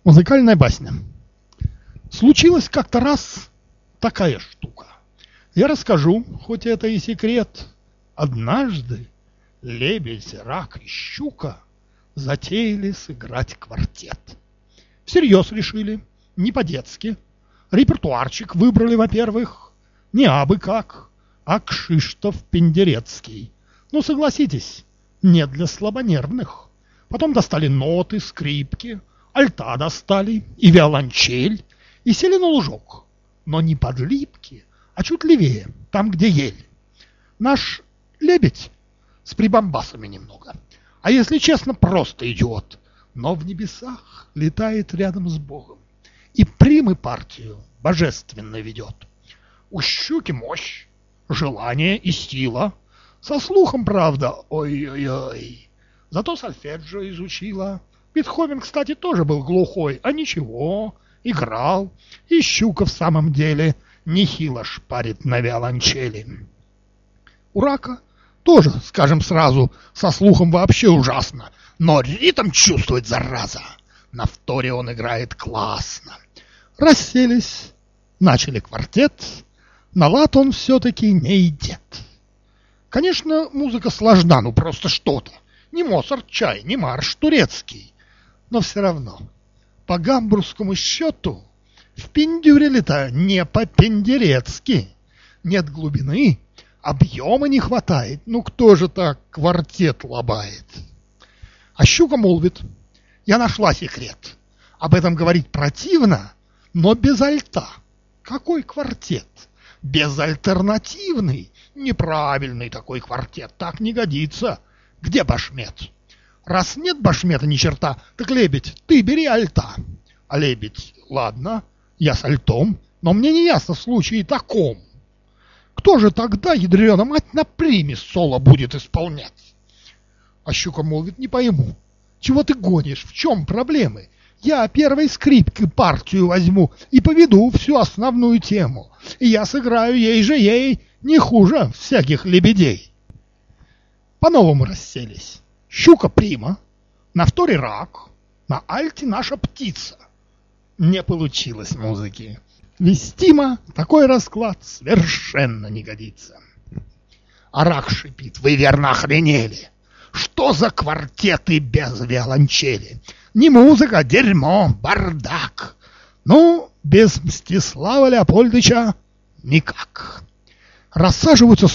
Музыкальная басня. Случилась как-то раз такая штука. Я расскажу, хоть это и секрет. Однажды лебедь, рак и щука затеяли сыграть квартет. Всерьез решили, не по-детски. Репертуарчик выбрали, во-первых, не абы как, а Кшиштоф Пендерецкий. Ну, согласитесь, не для слабонервных. Потом достали ноты, скрипки, альта достали и виолончель, и сели на лужок, но не под липки, а чуть левее, там, где ель. Наш лебедь с прибамбасами немного, а если честно, просто идиот, но в небесах летает рядом с Богом и примы партию божественно ведет. У щуки мощь, желание и сила, со слухом, правда, ой-ой-ой, зато сольфеджио изучила. Бетховен, кстати, тоже был глухой, а ничего, играл, и щука в самом деле нехило шпарит на виолончели. У рака тоже, скажем сразу, со слухом вообще ужасно, но ритм чувствует, зараза. На вторе он играет классно. Расселись, начали квартет, на лад он все-таки не идет. Конечно, музыка сложна, ну просто что-то. Не Моцарт чай, не марш турецкий. Но все равно, по гамбургскому счету, в пиндюреле-то не по-пендерецки. Нет глубины, объема не хватает. Ну кто же так квартет лобает? А щука молвит: я нашла секрет. Об этом говорить противно, но без альта. Какой квартет? Безальтернативный, неправильный такой квартет. Так не годится. Где башмет? Раз нет башмета ни черта, так, лебедь, ты бери альта. А лебедь: ладно, я с альтом, но мне не ясно в случае таком. Кто же тогда, ядрена мать, на приме соло будет исполнять? А щука молвит: не пойму. Чего ты гонишь? В чем проблемы? Я первой скрипкой партию возьму и поведу всю основную тему. И я сыграю ей же не хуже всяких лебедей. По-новому расселись. Щука прима, на вторе рак, на альте наша птица. Не получилось музыки. Вестимо такой расклад совершенно не годится. А рак шипит: вы верно охренели. Что за квартеты без виолончели? Не музыка, а дерьмо, бардак. Ну, без Мстислава Леопольдовича никак. Рассаживаются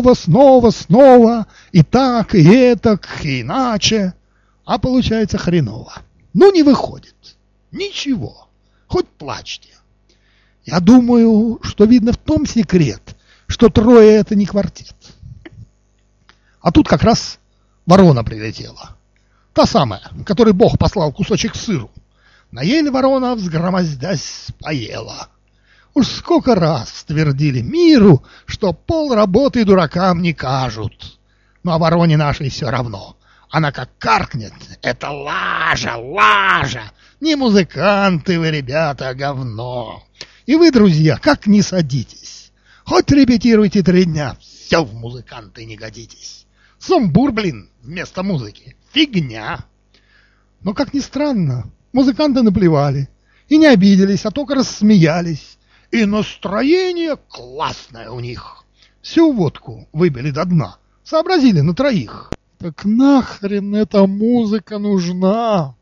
снова, и так, и этак, и иначе, а получается хреново. Ну, не выходит. Ничего. Хоть плачьте. Я думаю, что видно в том секрет, что трое — это не квартет. А тут как раз ворона прилетела. Та самая, которой Бог послал кусочек сыру. На ель ворона, взгромоздясь, поела. Уж сколько раз твердили миру, что пол работы дуракам не кажут. Но о вороне нашей все равно. Она как каркнет: это лажа, лажа. Не музыканты вы, ребята, а говно. И вы, друзья, как не садитесь. Хоть репетируйте 3 дня, все в музыканты не годитесь. Сумбур, блин, вместо музыки. Фигня. Но, как ни странно, музыканты наплевали. И не обиделись, а только рассмеялись. И настроение классное у них. Всю водку выбили до дна. Сообразили на 3. Так нахрен эта музыка нужна?